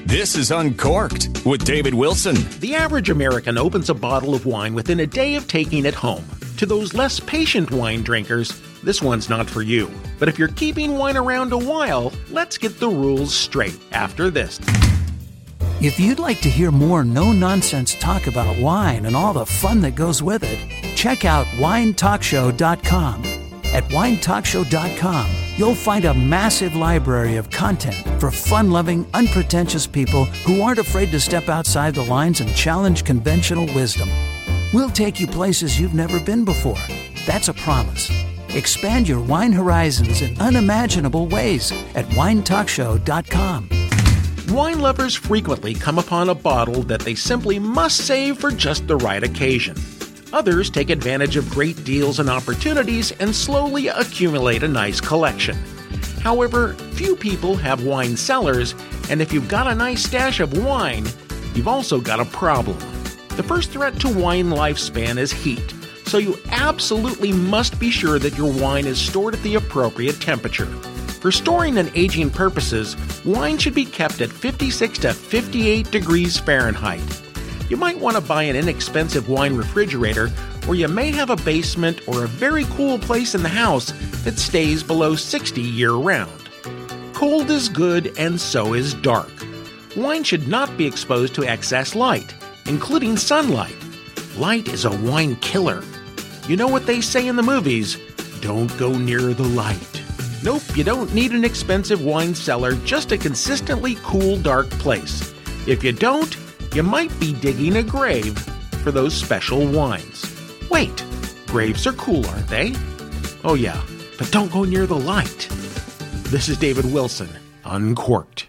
This is Uncorked with David Wilson. The average American opens a bottle of wine within a day of taking it home. To those less patient wine drinkers, this one's not for you. But if you're keeping wine around a while, let's get the rules straight after this. If you'd like to hear more no-nonsense talk about wine and all the fun that goes with it, check out winetalkshow.com. At winetalkshow.com, you'll find a massive library of content for fun-loving, unpretentious people who aren't afraid to step outside the lines and challenge conventional wisdom. We'll take you places you've never been before. That's a promise. Expand your wine horizons in unimaginable ways at winetalkshow.com. Wine lovers frequently come upon a bottle that they simply must save for just the right occasion. Others take advantage of great deals and opportunities and slowly accumulate a nice collection. However, few people have wine cellars, and if you've got a nice stash of wine, you've also got a problem. The first threat to wine lifespan is heat, so you absolutely must be sure that your wine is stored at the appropriate temperature. For storing and aging purposes, wine should be kept at 56 to 58 degrees Fahrenheit. You might want to buy an inexpensive wine refrigerator, or you may have a basement or a very cool place in the house that stays below 60 year-round. Cold is good and so is dark. Wine should not be exposed to excess light, including sunlight. Light is a wine killer. You know what they say in the movies, don't go near the light. Nope, you don't need an expensive wine cellar, just a consistently cool, dark place. If you don't, you might be digging a grave for those special wines. Wait, graves are cool, aren't they? Oh yeah, but don't go near the light. This is David Wilson, Uncorked.